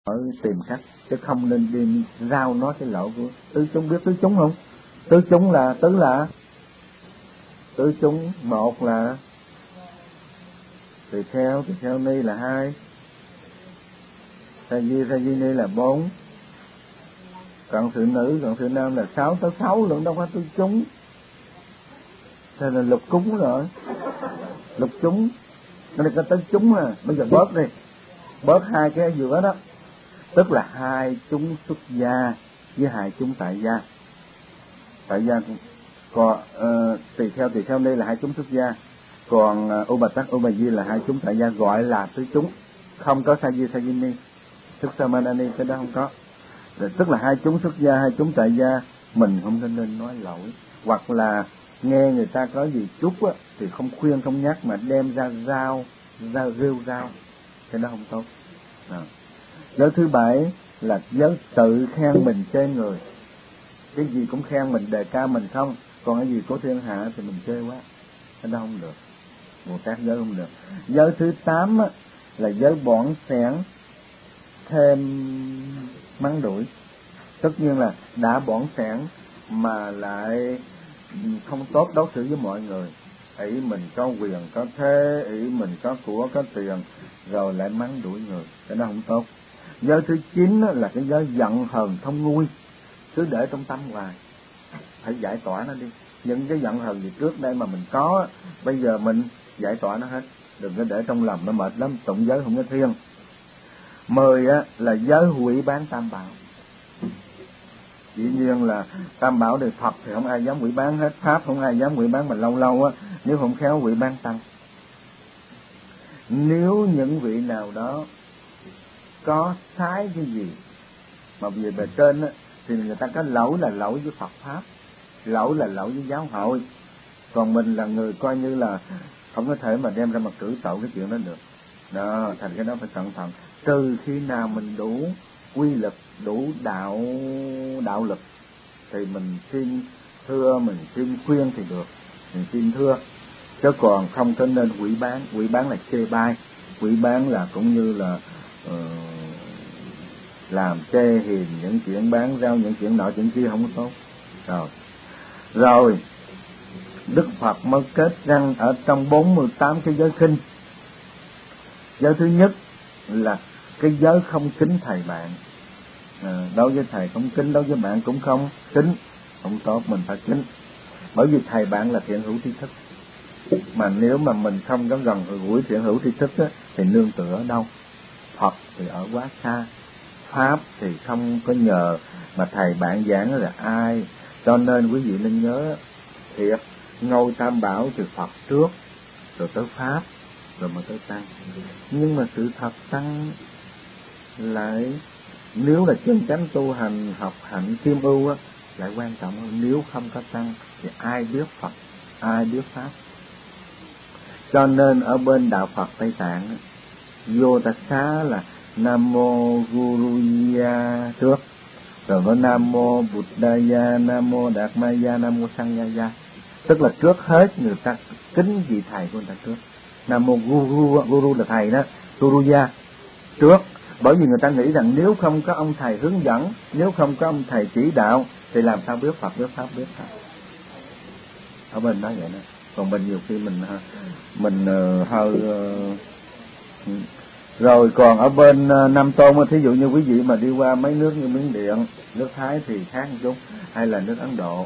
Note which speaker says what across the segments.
Speaker 1: tìm cách, chứ không nên đi rao nói cái lỗ của tứ chúng. Biết tứ chúng không? Tứ chúng là tứ chúng, một là tỳ kheo ni là hai, sa di ni là bốn, còn sự nữ còn sự nam là sáu, tới sáu lượng, đâu có tứ chúng. Thế là lục cúng rồi, lục chúng nó có tứ chúng à. Bây giờ bớt đi, bớt hai cái giữa đó, tức là hai chúng xuất gia với hai chúng tại gia. Tại gia còn tỳ kheo ni là hai chúng xuất gia, còn Ubatac là hai chúng tại gia, gọi là tứ chúng. Không có sa di ni, thức samanani, cái đó không có. Rồi, tức là hai chúng xuất gia, hai chúng tại gia, mình không nên nói lỗi, hoặc là nghe người ta có gì chút á thì không khuyên không nhắc mà đem ra rêu rao, cái đó không tốt. Giới thứ bảy là giới tự khen mình chê người, cái gì cũng khen mình, đề ca mình không, còn cái gì của thiên hạ thì mình chê quá, cái đó không được, một các giới không được. Giới thứ 8 á, là giới bỏn xẻn thêm mắng đuổi. Tất nhiên là đã bỏn xẻn mà lại không tốt đối xử với mọi người, ý mình có quyền có thế, ý mình có của có tiền, rồi lại mắng đuổi người, cái đó không tốt. Giới thứ 9 là cái giới giận hờn không nguôi, cứ để trong tâm hoài, phải giải tỏa nó đi. Những cái giận hờn gì trước đây mà mình có, bây giờ mình giải tỏa nó hết, đừng có để trong lòng, nó mệt lắm, tụng giới không có thiêng. 10 là giới hủy bán tam bảo. Dĩ nhiên là tam bảo thì Phật thì không ai dám hủy bán hết, Pháp không ai dám hủy bán, mà lâu lâu á nếu không khéo hủy bán tăng. Nếu những vị nào đó có sai cái gì mà về bề trên á, thì người ta có lỗi là lỗi với Phật Pháp, lỗi là lỗi với giáo hội. Còn mình là người coi như là không có thể mà đem ra mà cử tậu cái chuyện đó được. Đó, thành cái đó phải cẩn thận. Trừ khi nào mình đủ quy lực, đủ đạo lực thì mình xin thưa, mình xin khuyên thì được, mình xin thưa, chứ còn không có nên hủy bán. Hủy bán là chê bai, hủy bán là cũng như là làm chê hiền những chuyện bán rau, những chuyện nọ chuyện kia, không có tốt. Rồi Đức Phật mới kết răng ở trong 48 cái giới khinh. Giới thứ nhất là cái giới không kính thầy bạn. Đối với thầy không kính, đối với bạn cũng không kính, không tốt, mình phải kính. Bởi vì thầy bạn là thiện hữu tri thức, mà nếu mà mình không có gần gũi thiện hữu tri thức á, thì nương tựa ở đâu? Phật thì ở quá xa, Pháp thì không có nhờ, mà thầy bạn giảng là ai? Cho nên quý vị nên nhớ thiệt, ngôi tam bảo từ Phật trước, rồi tới Pháp, rồi mới tới Tăng. Nhưng mà sự thật Tăng lại, nếu là chân chánh tu hành, học hạnh chiêm ưu á, lại quan trọng hơn. Nếu không có Tăng thì ai biết Phật, ai biết Pháp? Cho nên ở bên đạo Phật Tây Tạng, vô ta xá là Nam Mô Guruya trước, rồi có Nam Mô Buddhaya, Nam Mô Đạt Maya, Nam Mô Sanghaya. Tức là trước hết người ta kính vị thầy của người ta trước. Nam Mô Guru là thầy đó, Guruya trước. Bởi vì người ta nghĩ rằng nếu không có ông thầy hướng dẫn, nếu không có ông thầy chỉ đạo, thì làm sao biết Phật, biết Pháp, biết Phật. Ở bên đó vậy đó. Còn bên nhiều khi mình hơi rồi. Còn ở bên Nam Tôn, thí dụ như quý vị mà đi qua mấy nước như Miến Điện, nước Thái thì khác một chút, hay là nước Ấn Độ,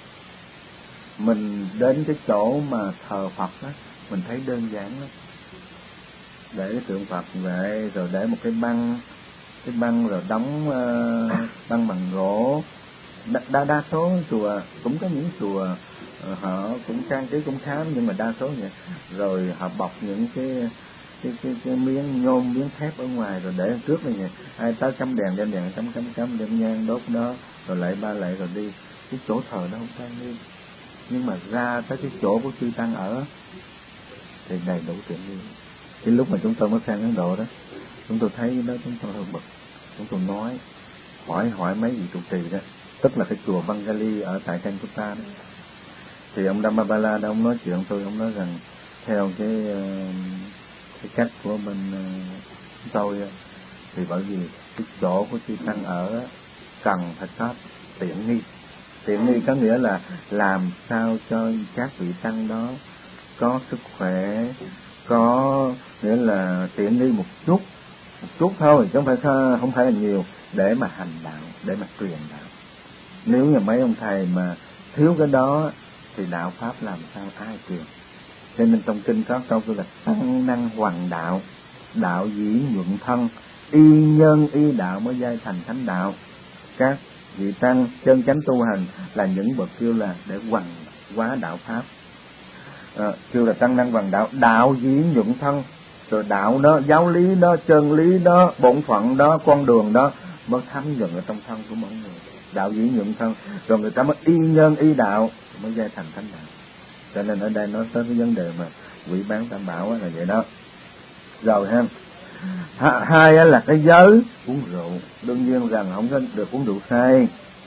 Speaker 1: mình đến cái chỗ mà thờ Phật á, mình thấy đơn giản lắm. Để cái tượng Phật vậy, rồi để một cái băng rồi đóng băng bằng gỗ. Đa số chùa, cũng có những chùa họ cũng trang trí cũng khá, nhưng mà đa số vậy. Rồi họ bọc những cái miếng nhôm, miếng thép ở ngoài, rồi để trước này vậy. Ai tới cắm đèn, đem đèn cắm đem nhang đốt đó, rồi lại ba lại rồi đi. Cái chỗ thờ nó không trang nghiêm, nhưng mà ra tới cái chỗ của chư tăng ở thì đầy đủ tiện nghi. Cái lúc mà chúng tôi mới sang Ấn Độ đó, chúng tôi thấy đó, chúng tôi hơi bực. Chúng tôi nói hỏi mấy vị trụ trì đó, tức là cái chùa Bengali ở tại Calcutta đó. Thì ông Dhammapala đó, ông nói chuyện tôi, ông nói rằng theo cái cách của bên tôi Thì bởi vì cái chỗ của chư tăng ở cần phải có tiện nghi. Tiện nghi có nghĩa là làm sao cho các vị tăng đó có sức khỏe, có nghĩa là tiện nghi một chút thôi, chứ không phải là nhiều, để mà hành đạo, để mà truyền đạo. Nếu như mấy ông thầy mà thiếu cái đó thì đạo pháp làm sao ai truyền? Cho nên trong kinh có câu là tăng năng hoằng đạo, đạo dĩ nhuận thân, y nhân y đạo mới giai thành thánh đạo. Các vị tăng chân chánh tu hành là những bậc kêu là để hoằng hóa đạo pháp, kêu là tăng năng hoằng đạo, đạo dĩ nhuận thân. Rồi đạo đó, giáo lý đó, chân lý đó, bổn phận đó, con đường đó mới thấm nhuận ở trong thân của mọi người. Đạo dĩ nhuận thân, rồi người ta mới y nhân y đạo mới giai thành thánh đạo. Cho nên ở đây nói tới cái vấn đề mà quỷ bán tam bảo là vậy đó. Rồi ha, hai là cái giới uống rượu, đương nhiên rằng không có được uống rượu say.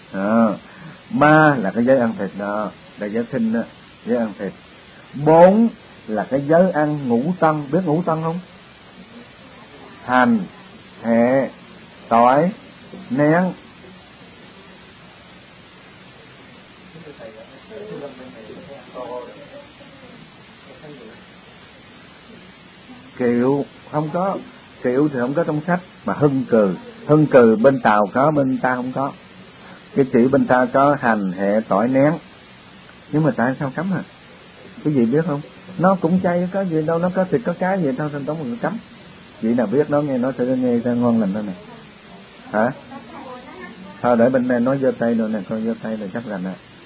Speaker 1: Ba là cái giới ăn thịt đó, là giới khinh đó, giới ăn thịt. Bốn là cái giới ăn ngũ tân, biết ngũ tân không? Hành, hẹ, tỏi, nén. Kiệu không có, kiệu thì không có trong sách, mà hưng cừ bên Tàu có, bên ta không có. Cái chữ bên ta có hành, hẹ, tỏi, nén. Nhưng mà tại sao cấm à? Cái gì biết không? Nó cũng chay, có gì đâu, nó có thịt có cá gì đâu, nên tống người cấm. Vậy nào biết nó nghe, nó sẽ nghe ra ngon lành thôi nè. Hả? Thôi để bên đây nói giơ tay rồi nè, coi giơ tay là chắc là nè.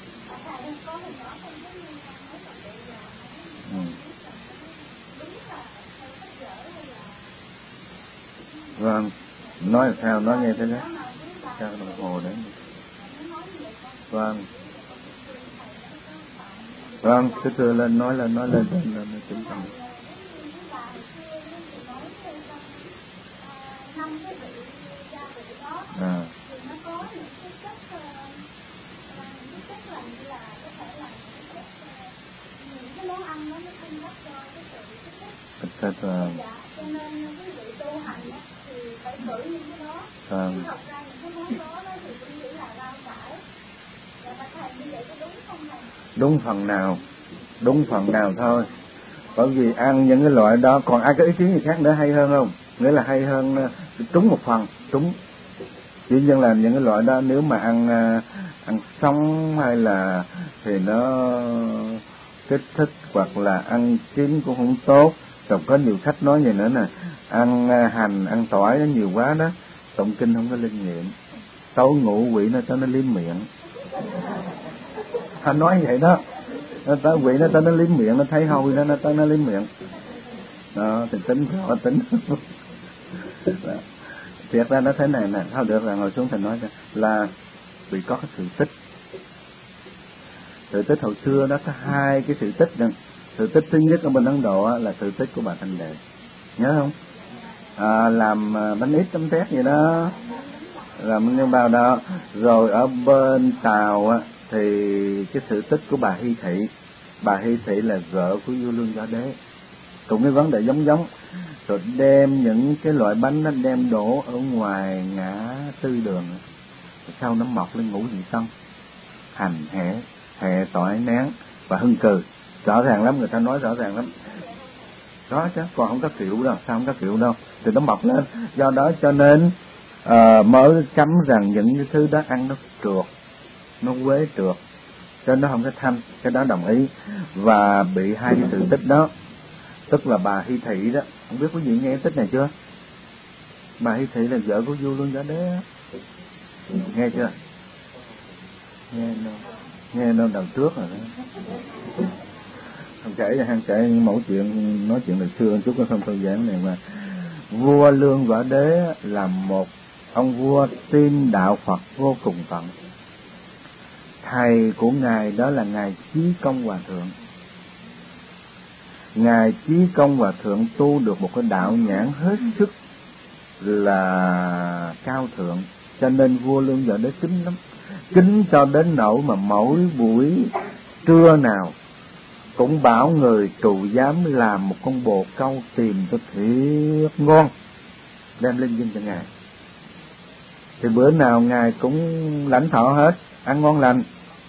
Speaker 1: Vâng, nói sao, nói nghe thế đó. Sao đồng hồ đấy. Vâng. Vâng, cứ thưa lên, nói lên chúng ta. Cho nên quý vị tu hành thì phải thử những cái đó. Chứ học ra những cái món đó thì cũng chỉ là rau cải. Và thầy như vậy có đúng không thầy? Đúng phần nào thôi. Bởi vì ăn những cái loại đó, còn ai có ý kiến gì khác nữa hay hơn không? Nghĩa là hay hơn, trúng một phần, trúng. Chỉ nhiên là những cái loại đó nếu mà ăn sống hay là thì nó kích thích, hoặc là ăn chín cũng không tốt. Còn có nhiều khách nói vậy nữa nè, ăn hành, ăn tỏi nó nhiều quá đó, tụng kinh không có linh nghiệm, tối ngủ quỷ nó tới nó liếm miệng. Hắn nói vậy đó, nó tới quỷ nó tới nó liếm miệng, nó thấy hôi nó tới nó liếm miệng. Đó, thì tính rõ tính. Thiệt ra nó thế này nè, thôi được rồi, ngồi xuống thầy nói cho, là vì có cái sự tích. Sự tích hồi xưa đó có hai cái sự tích nè. Sự tích thứ nhất ở bên Ấn Độ là sự tích của bà Thanh Đề, nhớ không? Làm bánh ít tấm tét vậy đó, làm nhân bao đó. Rồi ở bên Tàu thì cái sự tích của bà Hy Thị. Bà Hy Thị là vợ của vua Lương Võ Đế, cùng cái vấn đề giống. Rồi đem những cái loại bánh nó đem đổ ở ngoài ngã tư đường, sau nó mọc lên ngũ vị tân, hành, hẹ, tỏi, nén và hưng cừ. Rõ ràng lắm, người ta nói rõ ràng lắm. Đó chứ, còn không có kiểu đâu, sao không có kiểu đâu, thì nó mọc lên. Do đó cho nên mới cấm rằng những cái thứ đó ăn nó trượt, nó quế trượt, cho nó không có thanh, cái đó đồng ý. Và bị hai cái sự tích đó, tức là bà Hy Thị đó, không biết quý vị nghe tích này chưa? Bà Hy Thị là vợ của vua Lương Võ Đế, nghe chưa? Nghe đâu đầu trước rồi đó. Hằng kể mẫu chuyện, nói chuyện lịch xưa chút, nó không thời gian này mà. Vua Lương Võ Đế là một ông vua tin đạo Phật vô cùng tận. Thầy của ngài đó là ngài Chí Công Hòa Thượng. Ngài Chí Công Hòa Thượng tu được một cái đạo nhãn hết sức là cao thượng, cho nên vua Lương Võ Đế kính lắm, kính cho đến nỗi mà mỗi buổi trưa nào cũng bảo người trụ giám làm một con bồ câu tìm cho thiệt ngon, đem linh dâng cho ngài. Thì bữa nào ngài cũng lãnh thọ hết, ăn ngon lành.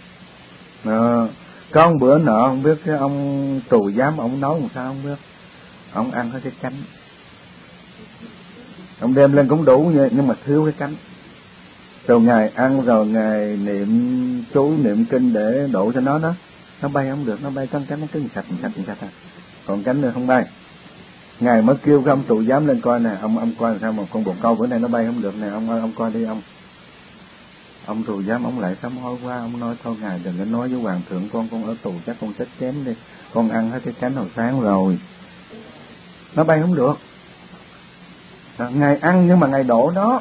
Speaker 1: Có một bữa nọ không biết cái ông tù giám ông nấu làm sao không biết, ông ăn hết cái cánh, ông đem lên cũng đủ nhưng mà thiếu cái cánh. Rồi ngài ăn rồi ngài niệm chú niệm kinh để đổ cho nó bay không được, nó bay cánh nó cứ sạch à. Còn cánh nữa không bay. Ngài mới kêu cái ông tù giám lên coi nè, ông coi làm sao mà con bồ câu bữa nay nó bay không được nè, ông coi đi ông. Ông tù giám ông lại sám hối quá, ông nói thôi ngài đừng có nói với hoàng thượng, con ở tù chắc con chết chém đi, con ăn hết cái cánh hồi sáng rồi, nó bay không được. Ngài ăn nhưng mà ngài đổ nó,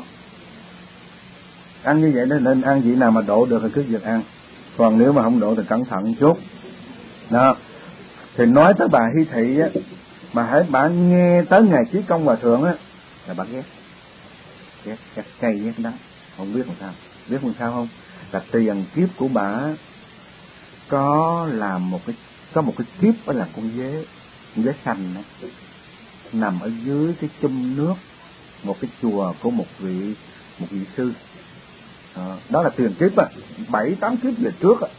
Speaker 1: ăn như vậy nên ăn gì nào mà đổ được thì cứ việc ăn, còn nếu mà không đổ thì cẩn thận chút đó. Thì nói tới bà Hy Thị á, mà hãy bà nghe tới ngày Chí Công Hòa Thượng á là bà ghét cay ghét đó, không biết làm sao. Biết làm sao không? Là tiền kiếp của bà có một cái kiếp đó là con dế xanh đó, nằm ở dưới cái chum nước một cái chùa của một vị sư. Đó là tiền kiếp 7-8 kiếp về trước á.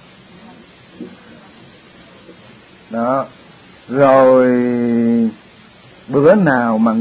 Speaker 1: Đó. Rồi bữa nào mà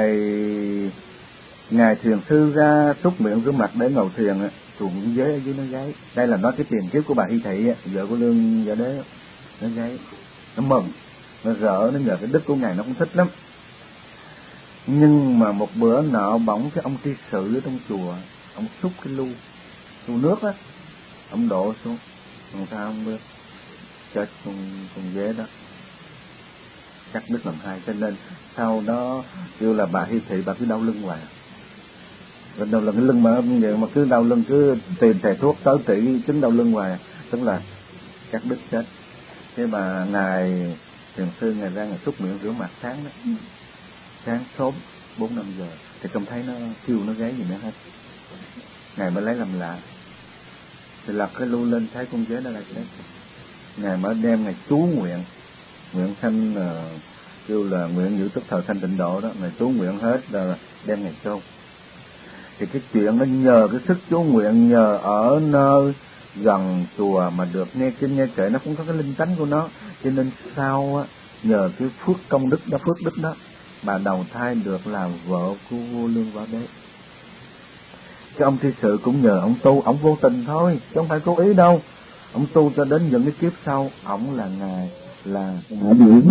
Speaker 1: ngài thiền sư ra xúc miệng rửa mặt để ngồi thiền á, cũng dế ở dưới nó gáy. Đây là nói cái tiền kiếp của bà Hy Thị á, vợ của Lương Võ Đế, nó gáy, nó mừng, nó rỡ, nó nhờ cái đức của ngài nó cũng thích lắm. Nhưng mà một bữa nọ bỗng cái ông tri sự ở trong chùa, ông xúc cái lu nước á, ông đổ xuống, làm sao không biết, chết con dế đó, cắt đứt làm hai. Cho nên sau đó kêu là bà Hy Thị bà cứ đau lưng hoài, đau là cái lưng mà vậy mà cứ đau lưng, cứ tìm thầy thuốc tới trị chứng đau lưng hoài, tức là cắt đứt chết. Thế mà ngài thiền sư ngài ra ngài xúc miệng rửa mặt sáng đó, sáng sớm 4-5 giờ thì không thấy nó kêu nó gáy gì nữa hết. Ngài mới lấy làm lạ, thì lật cái lu lên thấy con dế nó lại chết. Ngài mới đem ngài chú nguyện sanh, kêu là nguyện giữ tức thời sanh tịnh độ đó, ngài chú nguyện hết rồi đem ngài chôn. Thì cái chuyện nó nhờ cái sức chú nguyện, nhờ ở nơi gần chùa mà được nghe kinh nghe kệ, nó cũng có cái linh tánh của nó, cho nên sau á, nhờ cái phước công đức đó, phước đức đó, bà đầu thai được làm vợ của vua Lương Võ Đế. Cái ông tri sự cũng nhờ ông tu, ông vô tình thôi chứ không phải cố ý đâu. Ông tu cho đến những cái kiếp sau, ông là ngài là bị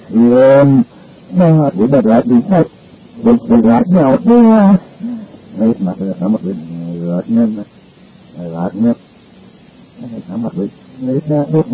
Speaker 1: bị đợt lại bị thay bị lại nhau đấy mà nó một cái gợt nên gợt nhất nó một cái người ta người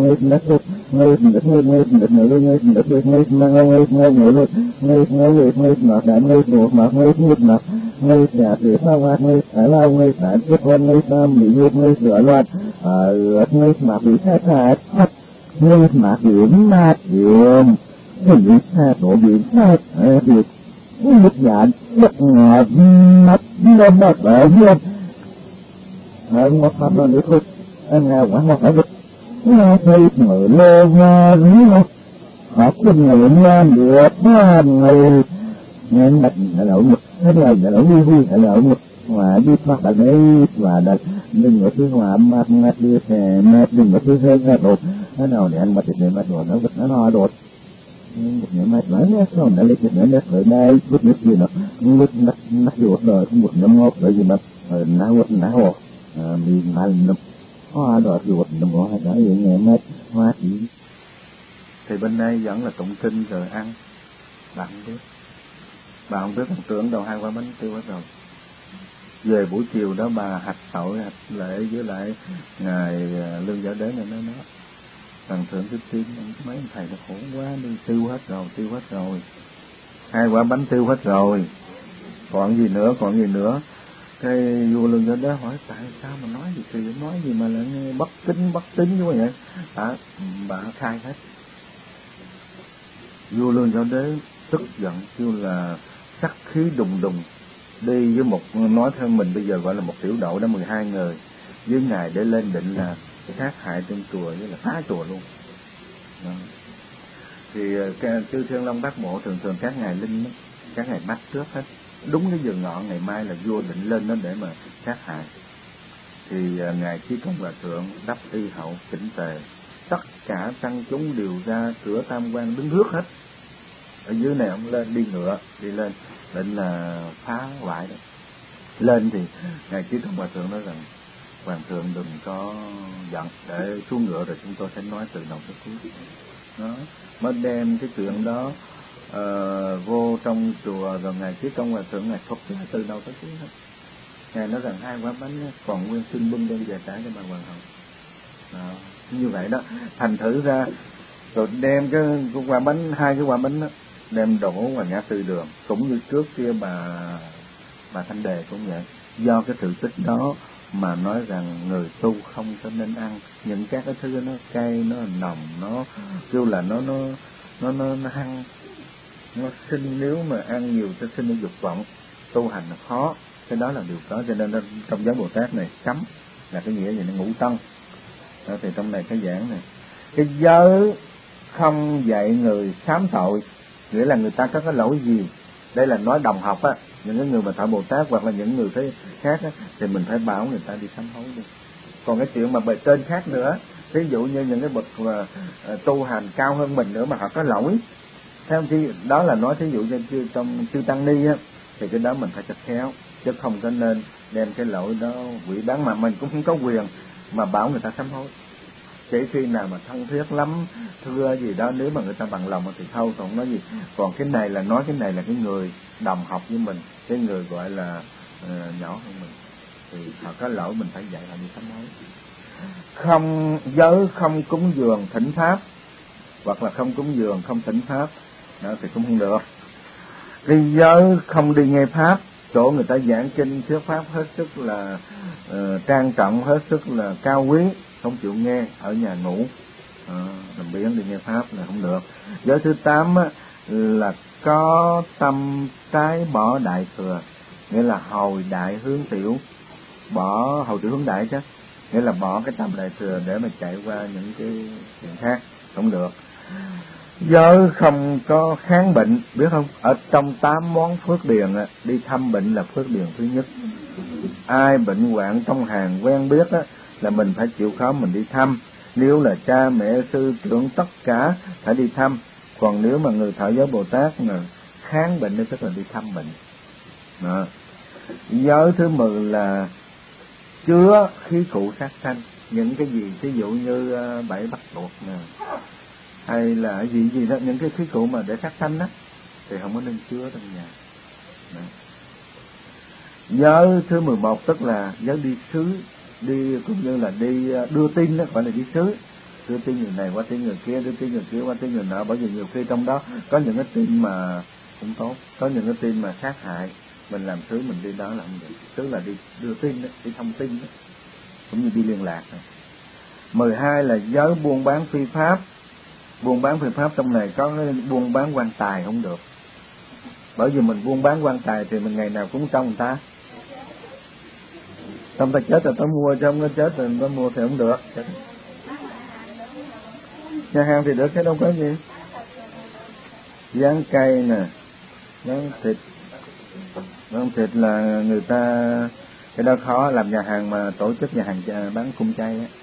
Speaker 1: nhà thì sao mà người phải lao người phải kết hôn người ta bị người sửa loạn người mà bị sai trái người mà bị mát điểm bị sai tổ bị sai việc một nhà bất ngờ mất nó mất ở dưới một pháp nó được không anh nào quả một phải được nghe thấy người lơ nga nó học cái người nghe được người nghe mặt lậu một thế là lậu vui lậu một mà đi phát ở đây và đặt đừng có thứ hòa mặt ngắt đi thề mệt, đừng có thứ hơi ngạt đột thế nào để anh bật để mặt đột nó vật nó no đột một ngày mai nói nhé, sau này lấy chuyện nữa ở đây lúc nước gì nó lúc nát ruột rồi một nhóm ngốc bởi vì mà ná hồ bị mal nó hoa đọt ruột nó ngó hay đó vậy ngày mai hoa thì bên đây vẫn là tụng kinh rồi ăn. Bà không biết thằng tưởng đâu 2 quả bánh tiêu hết rồi. Về buổi chiều đó bà hạch tội hạch lễ với lại ngài Lương Võ Đế này nó Thần thượng cái tim mấy ông thầy nó khổ quá đi, tiêu hết rồi 2 quả bánh tiêu hết rồi, còn gì nữa. Cái vua Lương Võ Đế hỏi tại sao mà nói gì kỳ, nói gì mà lại nghe bất tín như vậy. Bà khai hết. Vua Lương Võ Đế tức giận kêu là sắc khí đùng đi với một, nói theo mình bây giờ gọi là một tiểu đội đó 12 người với ngài để lên định là sát hại trên chùa với là phá chùa luôn. Đó. Thì chư Thiên Long Bát Bộ thường các ngài linh các ngài bắt trước hết, đúng cái giờ ngọ ngày mai là vua định lên đó để mà sát hại. Thì ngài Chí Công Hòa Thượng đắp y hậu chỉnh tề, tất cả tăng chúng đều ra cửa tam quan đứng rước hết. Ở dưới này ông lên đi ngựa đi lên định là phá hoại đó. Lên thì ngài Chí Công Hòa Thượng nói rằng Hoàng thượng đừng có giận, để xuống ngựa rồi chúng tôi sẽ nói từ đầu tới cuối. Đó mới đem cái chuyện đó vô trong chùa, rồi ngài Chí Công Hòa Thượng ngài thuật lại từ đầu tới cuối hết. Ngài nói rằng 2 quả bánh còn nguyên xin bưng đem về trả cho bà hoàng hậu. Đó, như vậy đó, thành thử ra rồi đem cái quả bánh, 2 cái quả bánh đó đem đổ vào ngã tư đường, cũng như trước kia bà Thanh Đề cũng vậy. Do cái sự tích đó mà nói rằng người tu không có nên ăn những các cái thứ nó cay, nó nồng, nó kêu là nó hăng, nó sinh, nếu mà ăn nhiều sẽ sinh ra dục vọng, tu hành là khó. Cái đó là điều có, cho nên trong giáo Bồ Tát này cấm là cái nghĩa gì, nó ngũ tân. Đó, thì trong này cái giảng này, cái giới không dạy người sám tội, nghĩa là người ta có cái lỗi gì, đây là nói đồng học á, những cái người mà thọ Bồ Tát hoặc là những người thế khác á, thì mình phải bảo người ta đi sám hối đi. Còn cái chuyện mà bề trên khác nữa, ví dụ như những cái bậc tu hành cao hơn mình nữa mà họ có lỗi, theo thì đó là nói thí dụ như trong chư tăng ni á, thì cái đó mình phải chặt khéo, chứ không có nên đem cái lỗi đó quỷ bán, mà mình cũng không có quyền mà bảo người ta sám hối. Chỉ khi nào mà thân thiết lắm, thưa gì đó, nếu mà người ta bằng lòng thì thôi, còn nói gì. Còn cái này là nói cái này là cái người đồng học với mình, cái người gọi là nhỏ hơn mình, thì họ có lỗi mình phải dạy họ đi sám hối. Không giới không cúng dường thỉnh pháp, hoặc là không cúng dường không thỉnh pháp, đó thì cũng không được. Cái giới không đi nghe pháp, chỗ người ta giảng kinh thuyết pháp hết sức là trang trọng, hết sức là cao quý, không chịu nghe, ở nhà ngủ, làm biến đi nghe pháp là không được. Giới thứ 8 á, là có tâm trái bỏ đại thừa, nghĩa là hồi đại hướng tiểu, bỏ hồi tiểu hướng đại chứ, nghĩa là bỏ cái tâm đại thừa để mà chạy qua những cái chuyện khác, không được. Giới không có kháng bệnh, biết không? Ở trong 8 món phước điền đi thăm bệnh là phước điền thứ nhất. Ai bệnh hoạn trong hàng quen biết á, là mình phải chịu khó mình đi thăm. Nếu là cha mẹ sư trưởng tất cả phải đi thăm. Còn nếu mà người thọ giới Bồ Tát mà kháng bệnh thì tức là đi thăm bệnh. Đó. Giới thứ 10 là chứa khí cụ sát sanh, những cái gì ví dụ như bẫy bắt buộc nè, hay là gì đó, những cái khí cụ mà để sát sanh đó thì không có nên chứa trong nhà. Đó. Giới thứ 11 tức là giới đi xứ, đi cũng như là đi đưa tin đó, gọi là đi xứ, đưa tin người này qua tin người kia, đưa tin người kia qua tin người nọ, bởi vì nhiều khi trong đó có những cái tin mà không tốt, có những cái tin mà sát hại, mình làm sứ mình đi đó là không được. Sứ là đi đưa tin đó, đi thông tin đó, cũng như đi liên lạc đó. 12 là giới buôn bán phi pháp. Buôn bán phi pháp trong này có cái buôn bán quan tài không được, bởi vì mình buôn bán quan tài thì mình ngày nào cũng trong người ta, xong ta chết rồi ta mua, chứ không có chết rồi ta mua thì không được. Nhà hàng thì được, cái đâu có gì, dán cây nè, dán thịt là người ta, cái đó khó, làm nhà hàng mà tổ chức nhà hàng bán cung chay á.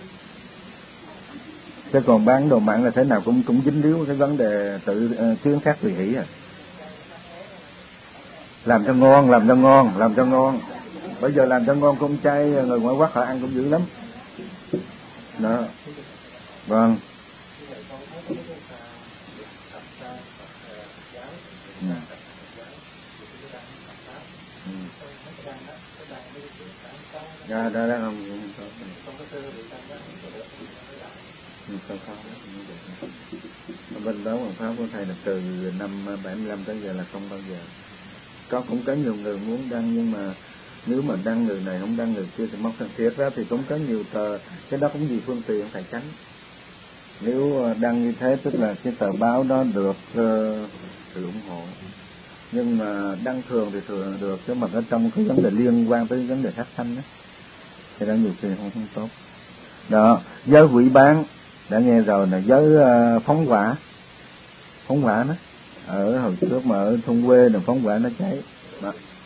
Speaker 1: Chứ còn bán đồ mặn là thế nào cũng dính líu cái vấn đề tự kiến khác tùy hỷ à. Làm cho ngon. Bây giờ làm cho ngon cung chay, người ngoại quốc họ ăn cũng dữ lắm. Đó. Vâng. Đó không. Bên đó bằng pháp của thầy là từ năm 75 tới giờ là không bao giờ. Cũng có nhiều người muốn đăng, nhưng mà nếu mà đăng người này không đăng người kia thì mất thân thiết ra, thì cũng có nhiều tờ, cái đó cũng vì phương tiện phải tránh. Nếu đăng như thế tức là cái tờ báo đó được sự ủng hộ, nhưng mà đăng thường thì thường được, chứ mà ở trong cái vấn đề liên quan tới vấn đề sát sanh đó thì đó nhiều khi không tốt. Đó, giới hủy bán đã nghe rồi là giới phóng hỏa đó, ở hồi trước mà ở thôn quê là phóng hỏa nó cháy đó.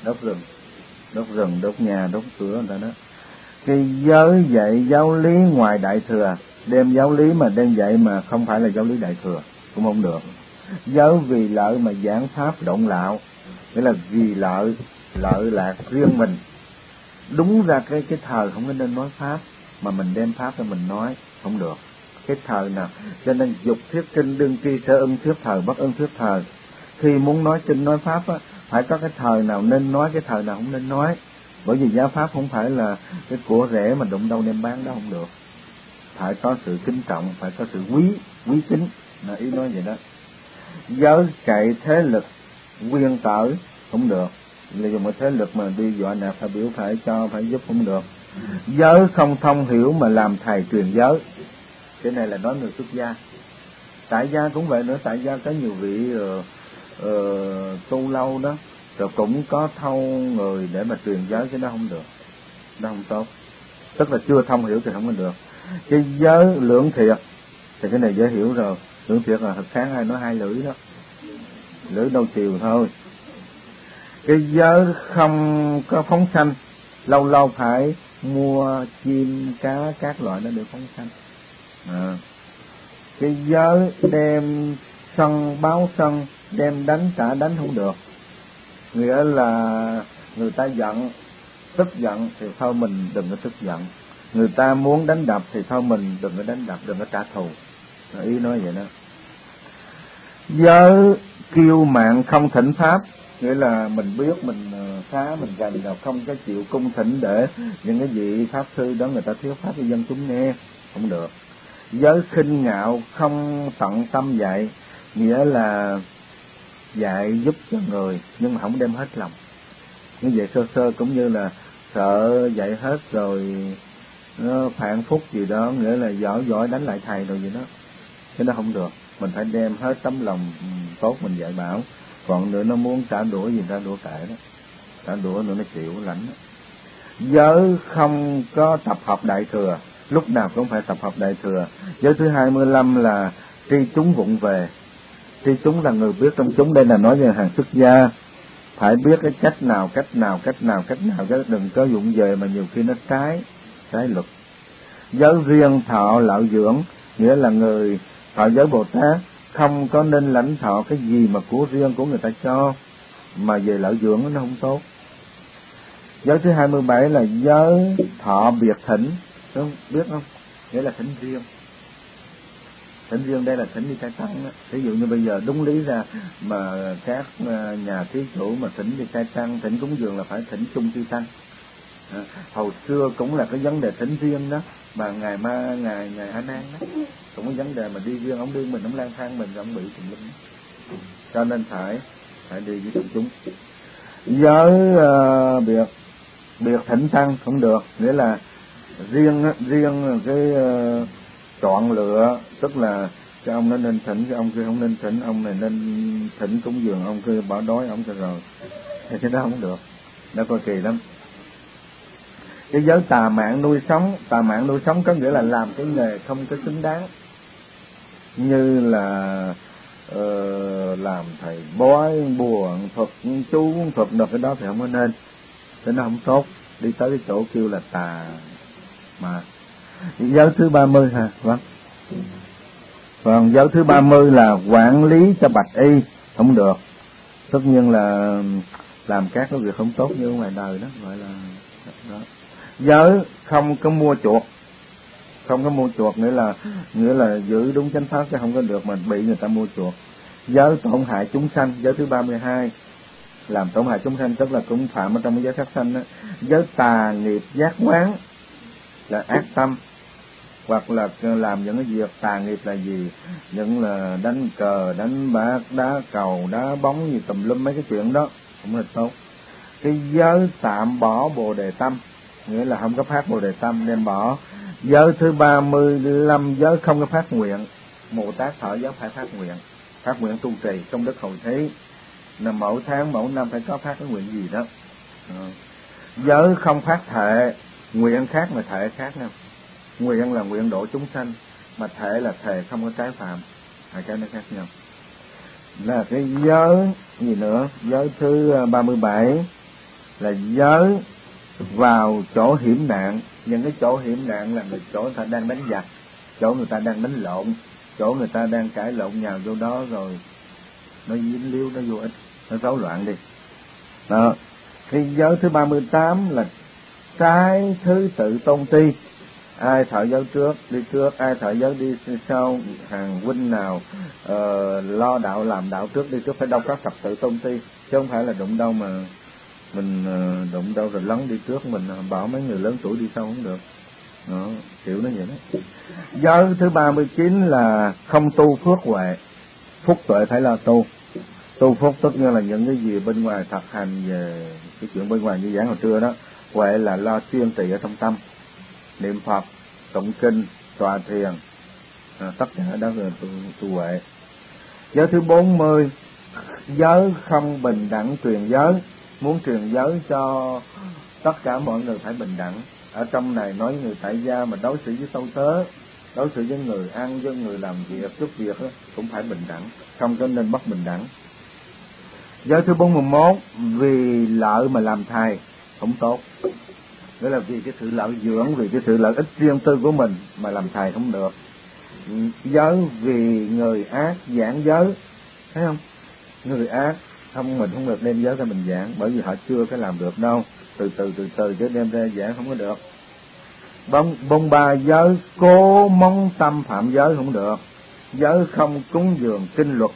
Speaker 1: đốt rừng, đốt nhà, đốt cửa người ta đó. Cái giới dạy giáo lý ngoài Đại Thừa, đem giáo lý mà đem dạy mà không phải là giáo lý Đại Thừa cũng không được. Giới vì lợi mà giảng pháp lộn lạo, nghĩa là vì lợi lạc riêng mình. Đúng ra cái thời không có nên nói pháp, mà mình đem pháp ra mình nói không được. Cái thời nào cho nên dục thuyết kinh đương tri sở ưng thuyết thời bất ưng thuyết thời. Khi muốn nói kinh nói pháp á, phải có cái thời nào nên nói, cái thời nào không nên nói. Bởi vì giáo pháp không phải là cái của rẻ mà đụng đâu đem bán, đó không được. Phải có sự kính trọng, phải có sự quý kính, là ý nói vậy đó. Giới cậy thế lực quyên tở không được, lợi dụng một thế lực mà đi dọa nạt, phải biểu, phải cho, phải giúp không được. Giới không thông hiểu mà làm thầy truyền giới, cái này là nói người xuất gia. Tại gia cũng vậy nữa, tại gia có nhiều vị tu lâu đó, rồi cũng có thâu người để mà truyền giới, cái đó không được, nó không tốt. Tức là chưa thông hiểu thì không có được. Cái giới lưỡng thiệt thì cái này dễ hiểu rồi, lưỡng thiệt là thật kháng ai nói hai lưỡi đó, lưỡi đâu chiều thôi. Cái giới không có phóng sanh, lâu lâu phải mua chim cá các loại nó được phóng sanh. Cái giới đem sân báo sân, đem đánh trả đánh không được, nghĩa là người ta giận, tức giận thì thôi mình đừng có tức giận, người ta muốn đánh đập thì thôi mình đừng có đánh đập, đừng có trả thù, ý nói vậy đó. Giới kiêu mạn không thỉnh pháp, nghĩa là mình biết mình phá mình gành nào không có chịu cung thỉnh để những cái vị pháp sư đó người ta thuyết pháp cho dân chúng nghe, không được. Giới khinh ngạo không tận tâm dạy, nghĩa là dạy giúp cho người nhưng mà không đem hết lòng. Như vậy sơ sơ cũng như là sợ dạy hết rồi nó phản phúc gì đó, nghĩa là giỏi đánh lại thầy rồi gì đó, cái đó không được. Mình phải đem hết tấm lòng tốt mình dạy bảo. Còn nữa nó muốn trả đũa gì trả đũa kệ đó, trả đũa nữa nó chịu lãnh đó. Giới không có tập hợp Đại Thừa, lúc nào cũng phải tập hợp Đại Thừa. Giới thứ 25 là tri chúng vụng về. Tri chúng là người biết trong chúng, đây là nói về hàng xuất gia, phải biết cái cách nào chứ đừng có vụng về mà nhiều khi nó trái luật. Giới riêng thọ lạo dưỡng, nghĩa là người thọ giới Bồ Tát không có nên lãnh thọ cái gì mà của riêng của người ta cho, mà về lạo dưỡng nó không tốt. Giới thứ 27 là giới thọ biệt thỉnh, đúng không? Biết không? Nghĩa là thỉnh riêng. Thỉnh riêng đây là thỉnh đi cai tăng đó. Ví dụ như bây giờ đúng lý ra mà các nhà thí chủ mà thỉnh đi cai tăng, thỉnh cúng dường là phải thỉnh chung chư tăng. Hồi xưa cũng là cái vấn đề thỉnh riêng đó, mà ngài A Nan đó cũng có vấn đề mà đi riêng, ông đi mình ông lang thang mình ông bị tùm lum, cho nên phải đi với công chúng. Giới biệt thỉnh tăng không được, nghĩa là riêng cái chọn lựa, tức là cái ông nó nên thỉnh, cái ông kia không nên thỉnh, ông này nên thỉnh cúng dường, ông kia bỏ đói ông cho rồi, thì cái đó không được, nó coi kỳ lắm. Cái giới tà mạn nuôi sống có nghĩa là làm cái nghề không có xứng đáng, như là làm thầy bói, bùa thuật, chú thuật được, cái đó thì không có nên, cái nó không tốt, đi tới cái chỗ kêu là tà mà. Giới thứ 30 hả? Vâng. Còn giới thứ 30 là quản lý cho bạch y, không được. Tất nhiên là làm các cái việc không tốt như ngoài đời đó, gọi là đó. Giới không có mua chuộc, nghĩa là giữ đúng chánh pháp chứ không có được mà bị người ta mua chuộc. Giới tổn hại chúng sanh, giới thứ 32 làm tổn hại chúng sanh, tức là cũng phạm ở trong cái giới sát sanh đó. Giới tà nghiệp giác quán là ác tâm, hoặc là làm những cái việc tà nghiệp là gì, những là đánh cờ, đánh bạc, đá cầu, đá bóng gì tùm lum mấy cái chuyện đó không là tốt. Cái giới tạm bỏ bồ đề tâm, nghĩa là không có phát bồ đề tâm đem bỏ. Giới thứ 35 giới không có phát nguyện. Bồ Tát thọ giới phải phát nguyện tu trì công đức hồi thí, là mỗi tháng mỗi năm phải có phát cái nguyện gì đó. Giới không phát thệ, nguyện khác mà thệ khác nhau. Nguyện là nguyện độ chúng sanh, mà thệ là thề không có trái phạm, hai cái nó khác nhau. Là cái giới gì nữa? Giới thứ 37 là giới vào chỗ hiểm nạn. Những cái chỗ hiểm nạn là chỗ người ta đang đánh giặc, chỗ người ta đang đánh lộn, chỗ người ta đang cãi lộn nhào vô đó rồi nó dính líu, nó vô ích, nó rối loạn đi. Đó. Cái giới thứ 38 là trái thứ tự tôn ti. Ai thọ giới trước đi trước, ai thọ giới đi sau. Hàng huynh nào lo đạo làm đạo trước đi trước, phải đâu các thập tự tôn ti, chứ không phải là đụng đâu mà mình đụng đâu rồi lấn đi trước, mình bảo mấy người lớn tuổi đi sau không được. Đó, kiểu nó vậy đó. Giới thứ 39 là không tu phước huệ. Phúc tuệ phải là tu. Tu phúc tất nhiên là những cái gì bên ngoài thực hành về cái chuyện bên ngoài như giảng hồi trưa đó. Huệ là lo chuyên trì ở trong tâm, niệm Phật, tụng kinh, tọa thiền, tất cả đó là tu huệ. Giới thứ 40, giới không bình đẳng truyền giới. Muốn truyền giới cho tất cả mọi người phải bình đẳng. Ở trong này nói người tại gia mà đối xử với sâu tớ, đối xử với người ăn, với người làm việc, giúp việc đó, cũng phải bình đẳng, không có nên bất bình đẳng. Giới thứ 41, vì lợi mà làm thầy không tốt. Nghĩa là vì cái sự lợi dưỡng, vì cái sự lợi ích riêng tư của mình mà làm thầy không được. Giới vì người ác giảng giới, thấy không? Người ác không, mình không được đem giới ra mình giảng, bởi vì họ chưa có làm được đâu. Từ từ chứ đem ra giảng không có được. Bông ba giới cố mong tâm phạm giới không được. Giới không cúng dường kinh luật.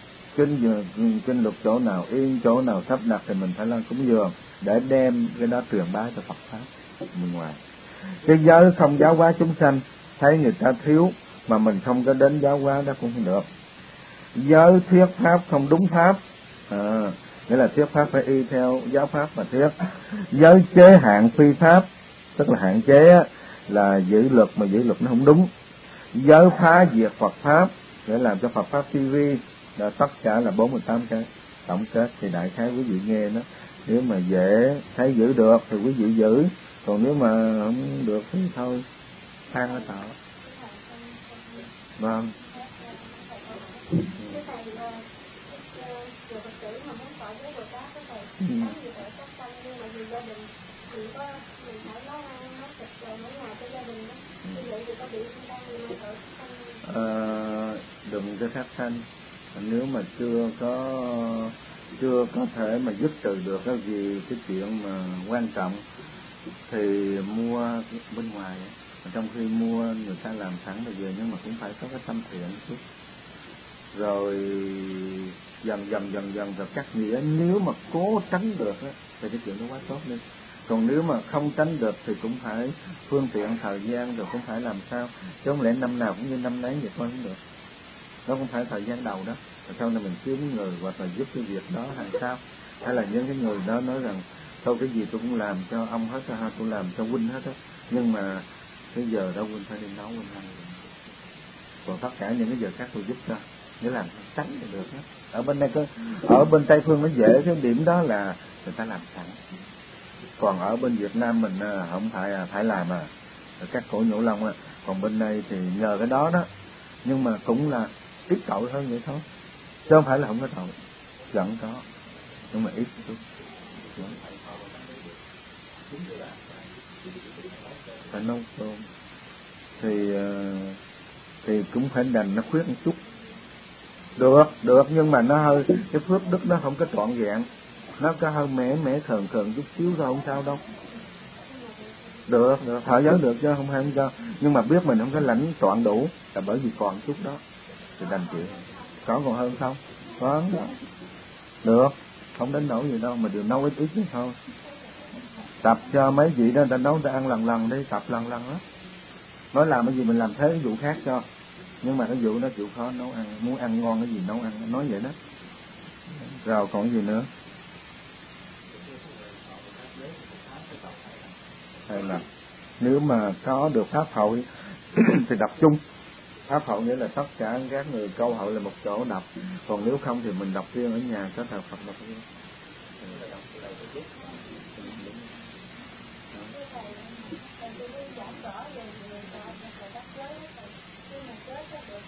Speaker 1: Kinh luật chỗ nào yên, chỗ nào sắp đặt thì mình phải làm cúng dường để đem cái đó truyền bá cho Phật pháp bên ngoài. Cái giới không giáo hóa chúng sanh, thấy người ta thiếu mà mình không có đến giáo hóa đó cũng không được. Giới thuyết pháp không đúng pháp, nghĩa là thuyết pháp phải y theo giáo pháp mà thuyết. Giới chế hạn phi pháp, tức là hạn chế là giữ luật mà giữ luật nó không đúng. Giới phá diệt Phật pháp để làm cho Phật pháp phi vi, là tất cả là 48 cái. Tổng kết thì đại khái quý vị nghe đó, nếu mà dễ thấy giữ được thì quý vị giữ, còn nếu mà không được thì thôi than nó tạo. Vâng. Đừng có sát sanh. Nếu mà chưa có thể mà dứt trừ được cái gì cái chuyện mà quan trọng thì mua bên ngoài. Trong khi mua người ta làm sẵn rồi về, nhưng mà cũng phải có cái tâm thiện chút. Rồi dần dần rồi cắt nghĩa. Nếu mà cố tránh được á thì cái chuyện nó quá tốt đi. Còn nếu mà không tránh được thì cũng phải phương tiện thời gian, rồi cũng phải làm sao, chứ không lẽ năm nào cũng như năm nấy vậy thôi không được. Nó không phải thời gian đầu đó, rồi sau này mình kiếm người hoặc là giúp cái việc đó hàng sau, hay là những cái người đó nói rằng thôi cái gì tôi cũng làm cho ông hết, tôi làm cho huynh hết á, nhưng mà cái giờ đó huynh phải đi nấu huynh ăn, còn tất cả những cái giờ khác tôi giúp cho, để làm tránh thì được hết. Ở bên đây ở bên Tây phương nó dễ cái điểm đó là người ta làm sẵn, còn ở bên Việt Nam mình không phải làm các cổ nhổ lông còn bên đây thì nhờ cái đó đó, nhưng mà cũng là ít tội hơn vậy thôi, chứ không phải là không có tội, vẫn có, nhưng mà ít chút. Phải nấu cơm thì cũng phải đành nó khuyết một chút, được nhưng mà nó hơi cái phước đức nó không có trọn vẹn, nó có hơi mẻ khờn chút xíu thôi, không sao đâu. Được thọ giới được chứ không hay không cho, nhưng mà biết mình không có lãnh trọn đủ là bởi vì còn chút đó thì đành chịu, còn hơn không có được, không đến nỗi gì đâu, mà điều nấu ít chứ thôi. Tập cho mấy vị đó, ta nấu ta ăn lần đi, tập lần đó. Nói làm cái gì mình làm thế cái vụ khác cho, nhưng mà cái vụ đó chịu khó nấu ăn, muốn ăn ngon cái gì nấu ăn, nói vậy đó. Rồi còn gì nữa? Hay là nếu mà có được pháp hội thì đọc chung. Pháp hội nghĩa là tất cả các người câu hội là một chỗ đọc, còn nếu không thì mình đọc riêng ở nhà, có thờ Phật đọc riêng.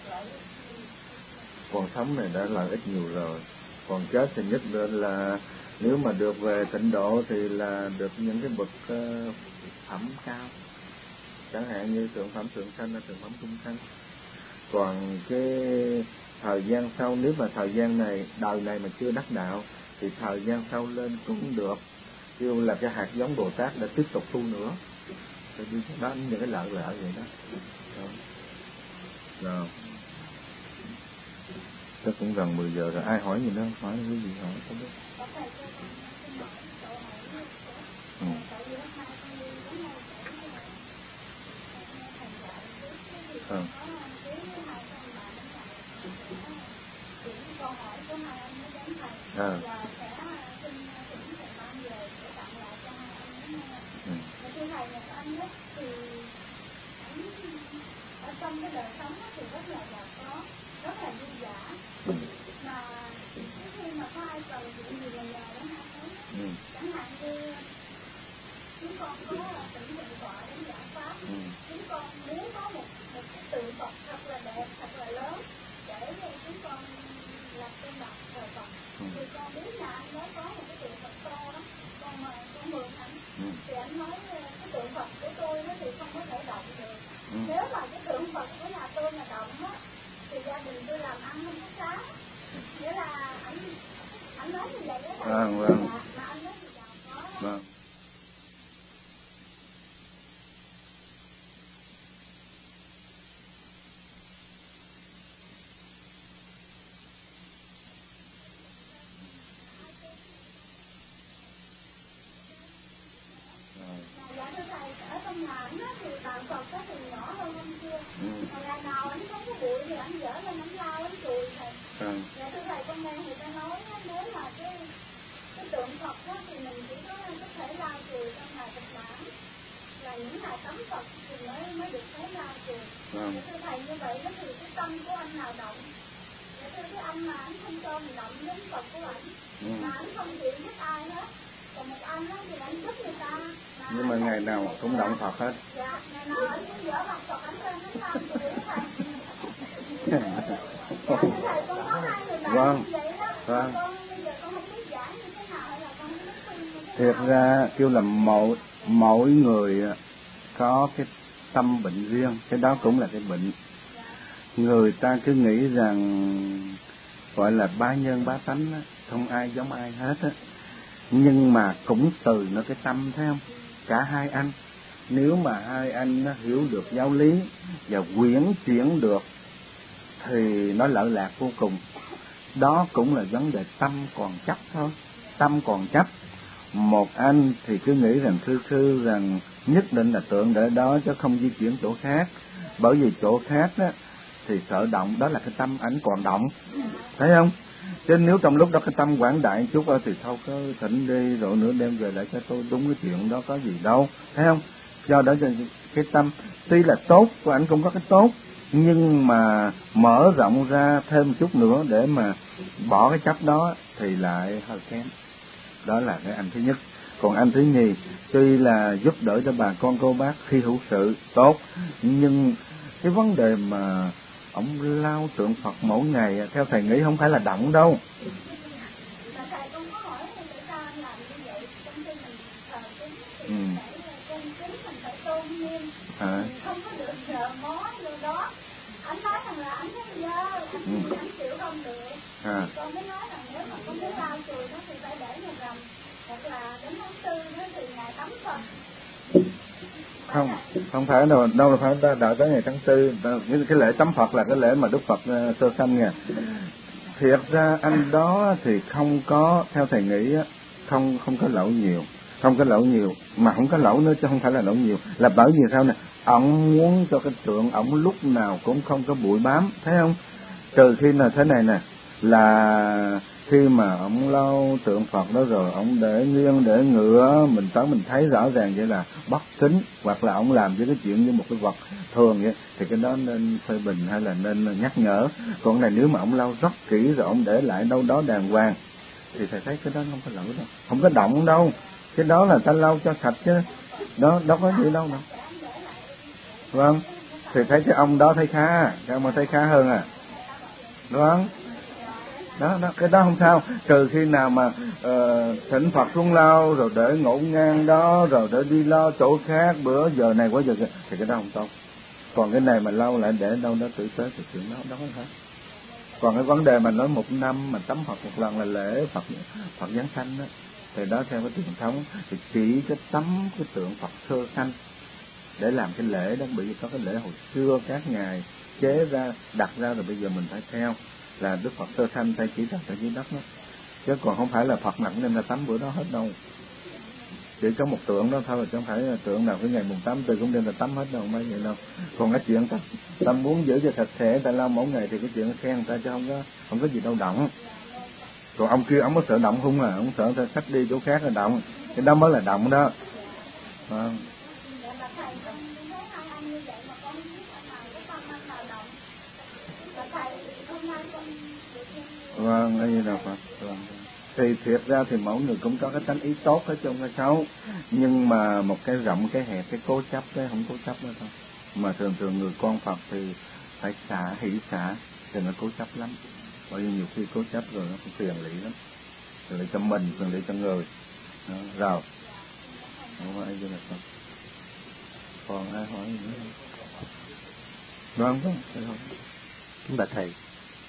Speaker 1: Còn sống này đã lợi ích nhiều rồi, còn chết thì nhất định là Nếu mà được về tịnh độ thì là được những cái bậc phẩm cao, chẳng hạn như thượng phẩm thượng sanh hay thượng phẩm trung sanh. Còn cái thời gian sau, nếu mà thời gian này đời này mà chưa đắc đạo thì thời gian sau lên cũng được, kêu là cái hạt giống Bồ Tát để tiếp tục tu nữa. Đó những cái lợi vậy đó. Rồi. Chắc cũng gần 10 giờ rồi. Ai hỏi gì nữa không? Hỏi cái gì hỏi không biết.
Speaker 2: Ở trong cái đời sống thì rất là giàu có, rất là vui vẻ, mà khi mà có ai cần chuyện gì là nhờ đến ai thấy. Chẳng hạn như chúng con có tỉnh nhận tọa đến giải pháp, chúng con muốn có một cái tượng Phật thật là đẹp, thật là lớn để chúng con lập trên mặt thờ Phật. Thì con biết là anh đó có một cái tượng Phật to lắm, con mượn anh. Thì anh nói cái tượng Phật của tôi nó thì không có thể động được. Nếu mà cái tượng Phật của nhà tôi mà động á, thì gia đình tôi làm ăn không có sáng. Nghĩa là anh nói như vậy đó là mà anh nói thì giàu có đó. Dạ thưa thầy, ở trong nhà anh á thì bàn Phật á thì nhỏ hơn ông kia. Ngày nào anh không có bụi thì anh dở lên anh lao anh chùi thầy. Dạ thưa thầy, con nghe người ta nói nếu mà cái tượng Phật á thì mình chỉ có thể lao chùi trong ngày Phật đản, là những ngày tắm Phật thì mới được thấy lao chùi. Dạ thưa thầy, như vậy đó thì cái tâm của anh nào động? Dạ thưa cái anh mà anh không cho mình động đến Phật của anh, mà anh không chịu giúp ai hết. Còn một anh á thì anh giúp người ta.
Speaker 1: Nhưng mà ngày nào cũng động Phật hết.
Speaker 2: Dạ, ngày nào anh cũng dở mặt Phật, anh lên đến làm thì thầy. Dạ thưa thầy, con có hai người bạn như vậy đó. Con bây giờ con không biết giải như thế nào hay là con không biết tin như thế nào.
Speaker 1: Thiệt ra kêu là mỗi người có cái tâm bệnh riêng, cái đó cũng là cái bệnh. Người ta cứ nghĩ rằng gọi là bá nhân bá tánh á, không ai giống ai hết á. Nhưng mà cũng từ nó cái tâm, thấy không? Cả hai anh, nếu mà hai anh nó hiểu được giáo lý và quyển chuyển được thì nó lợi lạc vô cùng. Đó cũng là vấn đề tâm còn chấp thôi. Tâm còn chấp. Một anh thì cứ nghĩ rằng khư rằng nhất định là tượng để đó chứ không di chuyển chỗ khác. Bởi vì chỗ khác á thì sợ động, đó là cái tâm ảnh còn động. Thấy không? Chứ nếu trong lúc đó cái tâm quảng đại chút thì thôi có thỉnh đi rồi nữa đem về lại cho tôi, đúng cái chuyện đó có gì đâu. Thấy không? Do đó cái tâm tuy là tốt của ảnh cũng có cái tốt, nhưng mà mở rộng ra thêm một chút nữa để mà bỏ cái chấp đó thì lại hơi kém. Đó là cái anh thứ nhất. Còn anh thứ nhì, tuy là giúp đỡ cho bà con cô bác khi hữu sự tốt, nhưng cái vấn đề mà ông lao tượng Phật mỗi ngày theo thầy nghĩ không phải là động đâu.
Speaker 2: Thầy con có hỏi tại sao anh làm như vậy, trong khi mình thờ kính thì phải cung kính, mình phải tôn nghiêm, mình không có được nhờ mó vô đó. Anh nói rằng là anh thấy dơ, anh chịu không được. Con mới nói rằng nếu mà con muốn lao chùi nó thì phải để ngày rằm, hoặc là đến tháng 4 đó thì ngày tắm Phật.
Speaker 1: Không phải đâu là phải đợi tới ngày tháng 4. Cái lễ tắm Phật là cái lễ mà Đức Phật sơ sanh nha. Thiệt ra anh đó thì không có, theo thầy nghĩ không có lẩu nhiều, mà không có lẩu nữa chứ không phải là lẩu nhiều, là bởi vì sao nè, ổng muốn cho cái tượng ổng lúc nào cũng không có bụi bám, thấy không? Trừ khi là thế này nè, là khi mà ổng lau tượng Phật đó rồi ổng để nghiêng để ngửa, mình tới mình thấy rõ ràng vậy là bất kính, hoặc là ổng làm với cái chuyện như một cái vật thường vậy, thì cái đó nên phê bình hay là nên nhắc nhở. Còn này nếu mà ổng lau rất kỹ rồi ổng để lại đâu đó đàng hoàng thì thầy thấy cái đó không có lỗi đâu, không có động đâu. Cái đó là ta lau cho sạch chứ, đó đâu có gì đâu. Vâng, thì thấy cái ông đó thấy khá, cái ông thấy khá hơn đúng không? Đó, cái đó không sao, trừ khi nào mà thỉnh Phật xuống lao rồi để ngủ ngang đó, rồi để đi lo chỗ khác, bữa giờ này quá giờ kia, thì cái đó không tốt. Còn cái này mà lâu lại để đâu đó tử tế thì chuyện đó không phải. Còn cái vấn đề mà nói một năm mà tắm Phật một lần là lễ Phật giáng sanh đó, thì đó theo cái truyền thống thì chỉ cái tắm cái tượng Phật sơ sanh để làm cái lễ đó, bởi vì có cái lễ hồi xưa các ngài chế ra đặt ra rồi bây giờ mình phải theo, là Đức Phật sơ sanh tay chỉ đặt ở dưới đất đó, chứ còn không phải là Phật nặng nên là tắm bữa đó hết đâu. Chỉ có một tượng đó thôi, chứ không phải là tượng nào cái ngày mùng 8 tôi cũng đem là tắm hết đâu, mấy vậy đâu. Còn cái chuyện ta muốn giữ cho sạch sẽ, ta lau mỗi ngày thì cái chuyện khen người ta, chứ không có gì đâu động. Còn ông kia ông có sợ động không, ông sợ ta xách đi chỗ khác là động, cái đó mới là động đó. Vâng, đây là Phật. Vâng. Thì thiệt ra thì mỗi người cũng có cái tánh ý tốt hết chứ không phải xấu, nhưng mà một cái rộng cái hẹp, cái cố chấp cái không cố chấp đó thôi. Mà thường người con Phật thì phải xả, hỷ xả, thì nó cố chấp lắm. Bởi vì nhiều khi cố chấp rồi nó cũng phiền lụy lắm, phiền lụy cho mình, phiền lụy cho người. Đó, rồi không ai như là Phật. Còn ai hỏi gì nữa không? Vâng,
Speaker 3: Kính bạch thầy,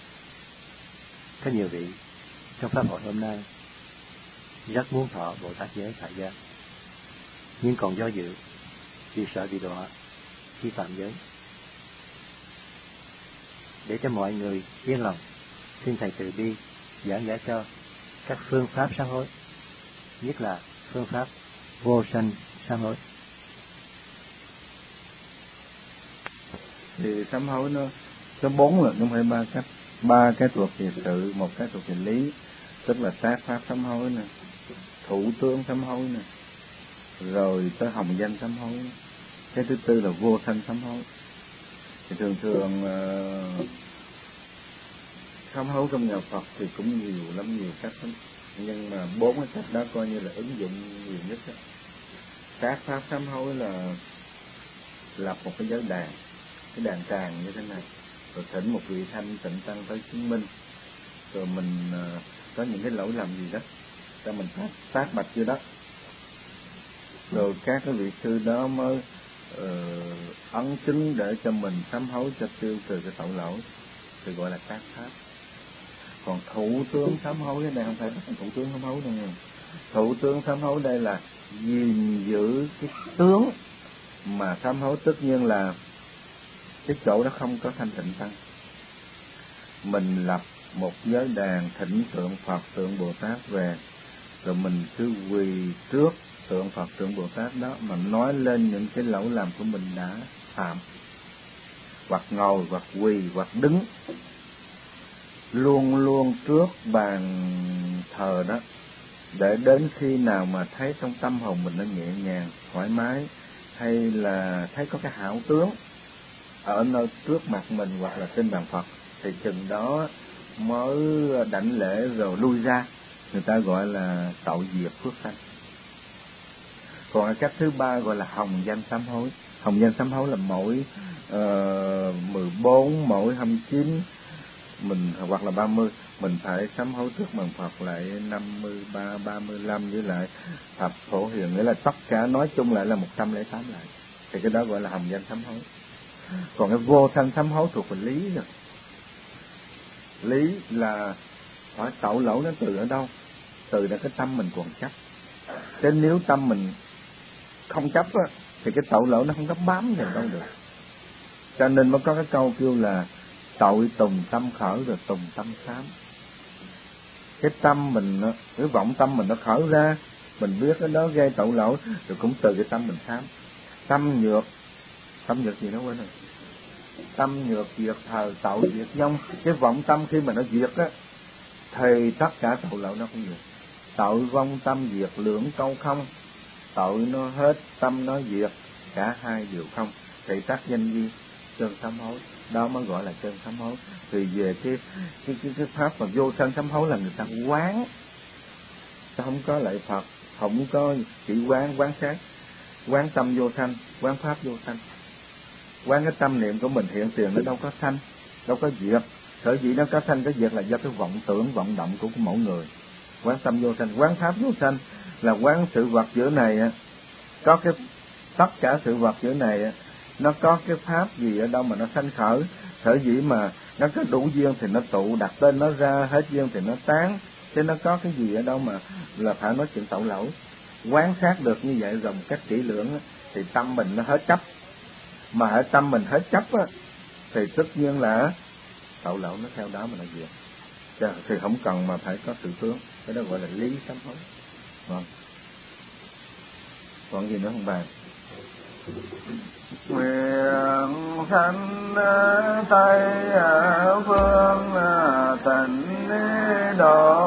Speaker 3: có nhiều vị trong pháp hội hôm nay rất muốn thọ Bồ Tát giới tại gia, nhưng còn do dự vì sợ bị đọa khi phạm giới. Để cho mọi người yên lòng, xin thầy từ bi giảng giải cho các phương pháp sám hối, nhất là phương pháp vô sanh sám hối.
Speaker 1: Thì sám hối nó có 4 lần, không phải 3 cách. 3 cái thuộc về sự, 1 cái thuộc về lý, tức là tác pháp sám hối nè, thủ tướng sám hối nè, rồi tới hồng danh sám hối. Cái thứ tư là vô sanh sám hối. Thì thường sám hối trong nhà Phật thì cũng nhiều cách lắm, nhưng mà 4 cái cách đó coi như là ứng dụng nhiều nhất đó. Tác pháp sám hối là lập một cái giới đàn, cái đàn tràng như thế này, rồi thỉnh một vị thanh tịnh tăng tới chứng minh, rồi mình có những cái lỗi lầm gì đó cho mình phát bạch vô đó, rồi các cái vị sư đó mới ấn chứng để cho mình sám hối cho tiêu trừ cái tội lỗi, thì gọi là tác pháp. Còn thủ tướng sám hối cái này không phải thủ tướng sám hối đâu nha. Thủ tướng sám hối đây là gìn giữ cái tướng mà sám hối, tất nhiên là cái chỗ đó không có thanh tịnh tăng. Mình lập một giới đàn thỉnh tượng Phật, tượng Bồ Tát về, rồi mình cứ quỳ trước tượng Phật, tượng Bồ Tát đó mà nói lên những cái lỗi lầm của mình đã phạm, hoặc ngồi, hoặc quỳ, hoặc đứng, luôn luôn trước bàn thờ đó, để đến khi nào mà thấy trong tâm hồn mình nó nhẹ nhàng, thoải mái, hay là thấy có cái hảo tướng ở nơi trước mặt mình hoặc là trên bàn Phật, thì chừng đó mới đảnh lễ rồi lui ra, người ta gọi là tậu diệt phước sanh. Còn cách thứ 3 gọi là hồng danh sám hối. Hồng danh sám hối là mỗi 14, mỗi 29 mình hoặc là 30 mình phải sám hối trước bàn Phật lại 53, 35 với lại thập phổ hiền, nghĩa là tất cả nói chung lại là 108 lại, thì cái đó gọi là hồng danh sám hối. Còn cái vô sanh sám hối thuộc về lý rồi. Lý là hỏi tội lỗi nó từ ở đâu, từ là cái tâm mình còn chấp. Thế nếu tâm mình không chấp á, thì cái tội lỗi nó không có bám vào đâu được. Cho nên mới có cái câu kêu là tội tùng tâm khởi rồi tùng tâm sám. Cái tâm mình, cái vọng tâm mình nó khởi ra, mình biết cái đó gây tội lỗi, rồi cũng từ cái tâm mình sám. Tâm nhược gì nó quên rồi. Tâm nhược diệt thờ tội diệt vong. Cái vọng tâm khi mà nó diệt á, thì tất cả tội lỗi nó cũng diệt. Tội vong tâm diệt lưỡng câu không, tội nó hết, tâm nó diệt, cả hai đều không, thì tác danh duy chân sám hối, đó mới gọi là chân sám hối. Thì về cái pháp mà vô sanh sám hối là người ta quán, ta không có lạy Phật, không có chỉ quán sát, quán tâm vô sanh, quán pháp vô sanh, quán cái tâm niệm của mình hiện tiền nó đâu có sanh, đâu có diệt, Sở dĩ nó có sanh có diệt là do cái vọng tưởng, vọng động của mỗi người. Quán tâm vô sanh, quán pháp vô sanh là quán sự vật giữa này có cái tất cả sự vật giữa này nó có cái pháp gì ở đâu mà nó sanh khởi. Sở dĩ mà nó có đủ duyên thì nó tụ, đặt tên nó ra, hết duyên thì nó tán, chứ nó có cái gì ở đâu mà là phải nói chuyện tẩu lỗi. Quán sát được như vậy rồi một cách kỹ lưỡng thì tâm mình nó hết chấp. Mà ở tâm mình hết chấp thì tất nhiên là tẩu lỗi nó theo đó mà nó diệt. Thì không cần mà phải có sự tướng. Cái đó gọi là lý sám hối. Vâng. Còn gì nữa không bà? Nguyện sanh Tây Phương Tịnh Độ